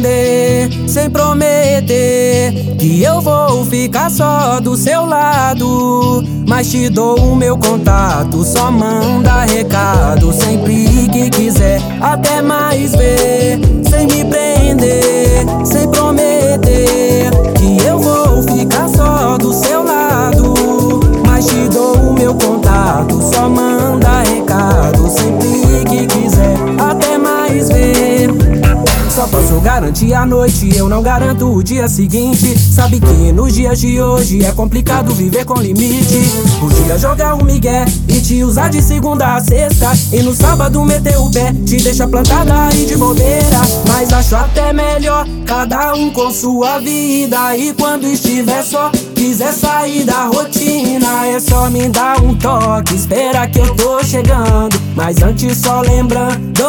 prender, sem prometer que eu vou ficar só do seu lado. Mas te dou o meu contato, só manda recado sempre que quiser, até mais ver. Sem me prender, sem prometer que eu vou ficar só do seu lado. Mas te dou o meu contato, só manda recado sempre que quiser, até mais ver. Só posso garantir a noite, eu não garanto o dia seguinte. Sabe que nos dias de hoje é complicado viver com limite. Podia jogar um migué e te usar de segunda a sexta, e no sábado meter o pé, te deixa plantada aí de bobeira. Mas acho até melhor, cada um com sua vida. E quando estiver só, quiser sair da rotina, é só me dar um toque, espera que eu tô chegando. Mas antes só lembrando,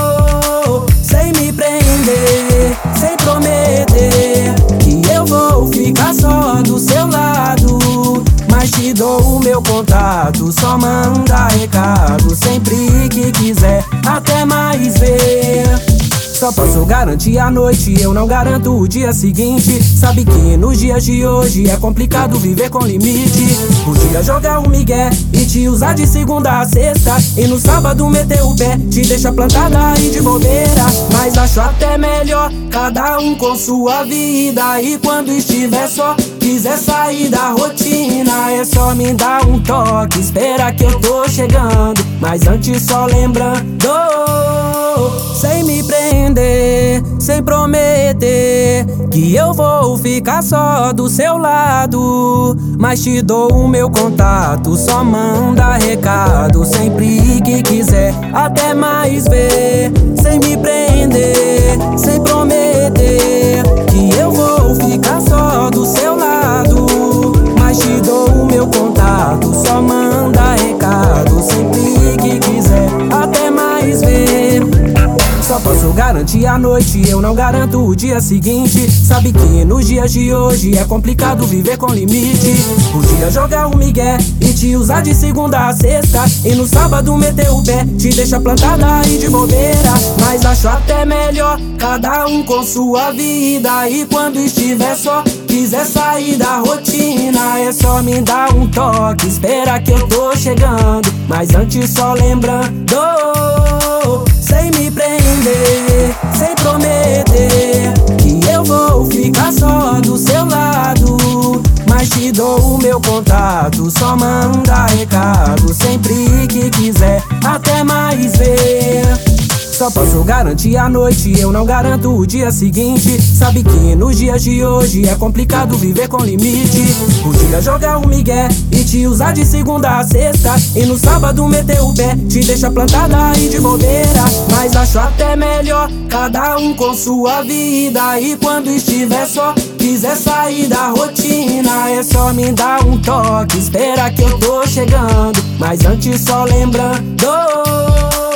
sem me prender, sem prometer que eu vou ficar só do seu lado. Mas te dou o meu contato, só manda recado sempre que quiser, até mais ver. Só posso garantir a noite, eu não garanto o dia seguinte. Sabe que nos dias de hoje é complicado viver com limite. Podia jogar um migué e te usar de segunda a sexta, e no sábado meter o pé, te deixa plantada aí de bobeira. Mas acho até melhor, cada um com sua vida. E quando estiver só, quiser sair da rotina, é só me dar um toque, espera que eu tô chegando. Mas antes só lembrando, sem me prender, sem prometer que eu vou ficar só do seu lado. Mas te dou o meu contato, só manda recado sempre que quiser, até mais ver. Sem me prender, sem prometer que eu vou ficar só do seu lado. Mas te dou o meu contato, só manda recado sempre que quiser, até mais ver. Só posso garantir a noite, eu não garanto o dia seguinte. Sabe que nos dias de hoje é complicado viver com limite. Podia jogar um migué e te usar de segunda a sexta, e no sábado meter o pé, te deixa plantada aí de bobeira. Mas acho até melhor, cada um com sua vida. E quando estiver só, quiser sair da rotina, é só me dar um toque, espera que eu tô chegando. Mas antes só lembrando, sem me prender, sem prometer que eu vou ficar só do seu lado. Mas te dou o meu contato, só manda recado sempre que quiser, até mais ver. Só posso garantir a noite, eu não garanto o dia seguinte. Sabe que nos dias de hoje é complicado viver com limite. Podia jogar um migué e te usar de segunda a sexta, e no sábado meter o pé, te deixa plantada aí de bobeira. Mas acho até melhor, cada um com sua vida. E quando estiver só, quiser sair da rotina, é só me dar um toque, espera que eu tô chegando. Mas antes só lembrando,